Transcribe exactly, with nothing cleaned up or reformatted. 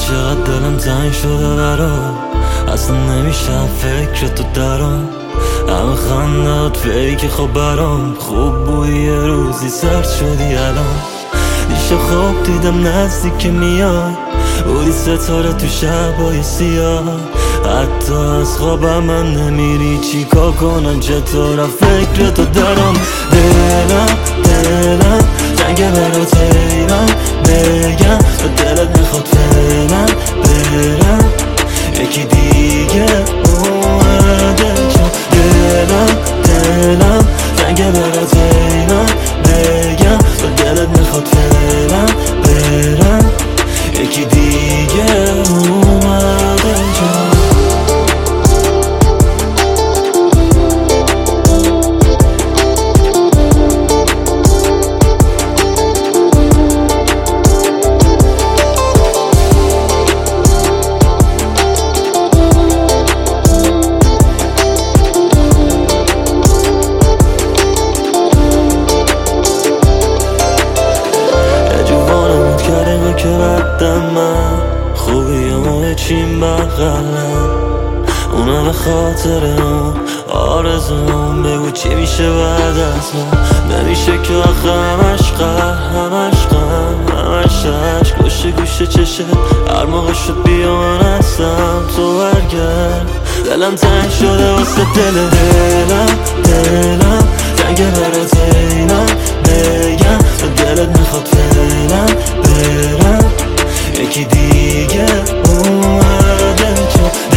چقدر دلم تنگ شده برام، اصلا نمیشم فکر تو درام. همه خندات فیک خب برام، خوب بودی یه روزی سرد شدی الان. دیشه خواب دیدم نزدیک میای، بودی ستاره تو شبای سیاه. حتی از خوابم من نمیری، چی کار کنم چطورم فکر تو دارم. دلم دلم جنگ برات ایران، بگم تو دلت میخواد فعلا برم، یکی دیگه اومده جا. دلم دلم جنگ برات ایران، بگم تو دلت میخواد فعلا برم، یکی دیگه اومده جا. که بدم من خوبی همه چیم بغلم، اونا به خاطر اون آرزون. بگو چی میشه بعد از ما، نمیشه که آخه همش قهر همش غم همش عشق. گوشه گوشه چشه هر موقع شد بیا من هستم تو برگرد. دلم تنگ شده واسه دل دلم دلم جنگ برات ایران، بگم تو دلت میخواد فعلا برم، یکی دیگه اومده تو.